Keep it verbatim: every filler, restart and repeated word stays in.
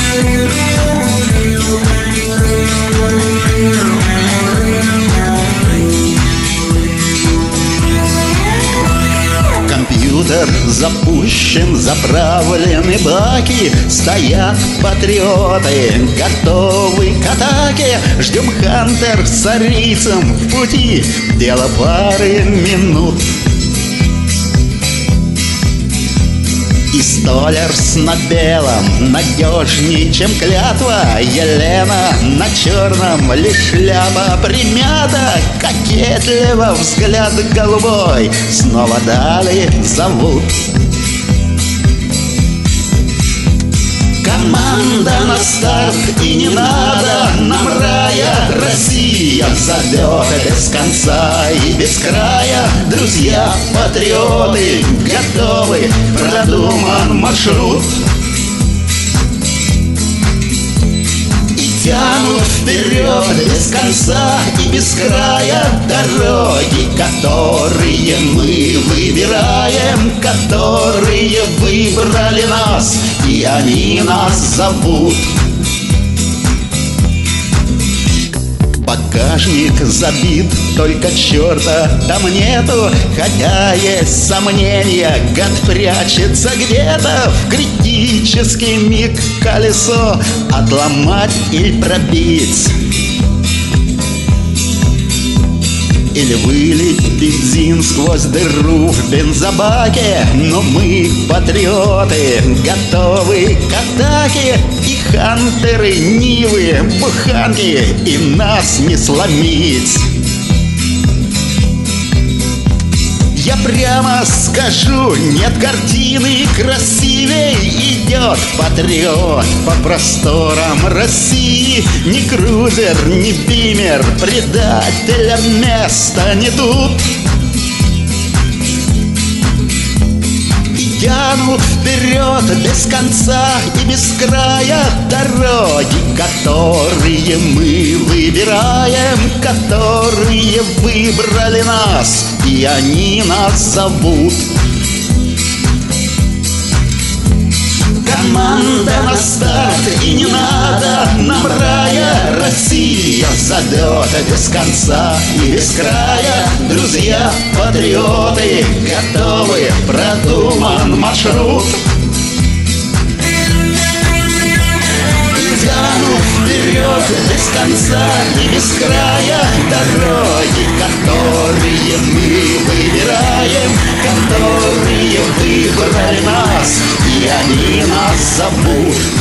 Компьютер запущен, заправлены баки, стоят патриоты, готовы к атаке. Ждем Хантер с арийцем в пути, дело пары минут. И Столярс на белом надежней, чем клятва. Елена на черном, лишь шляпа примята. Кокетливо взгляд голубой, снова дали зовут. Команда на старт, и не надо нам рая. Россия зовет без конца и без края. Друзья, патриоты, готовы, продуман маршрут. И тянут вперед без конца и без края дороги, которые мы выбираем, которые выбрали нас, и они нас зовут. Багажник забит, только черта там нету, хотя есть сомнения, гад прячется где-то. В критический миг колесо отломать или пробить, или вылить бензин сквозь дыру в бензобаке. Но мы, патриоты, готовы к атаке. И хантеры, нивы, буханки, и нас не сломить. Я прямо скажу, нет картины красивей. Идет патриот по просторам России. Ни крузер, ни бимер, предателям места не тут. И тянут вперед без конца и без края дороги, которые мы выбираем, которые выбрали нас, и они нас зовут. Команда на старт, и не надо нам рая. Россия зовет без конца и без края. Друзья, патриоты, готовы, продуман маршрут. Тянут вперед без конца и без края дороги, которые мы выбираем, которые выбрали нас, и они нас зовут.